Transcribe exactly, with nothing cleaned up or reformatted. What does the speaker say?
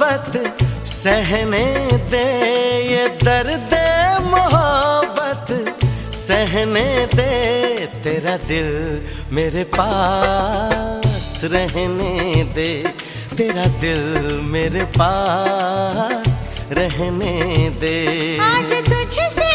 मोहब्बत सहने दे, ये दर्द मोहब्बत सहने दे। तेरा दिल मेरे पास रहने दे, तेरा दिल मेरे पास रहने दे। आज तुझसे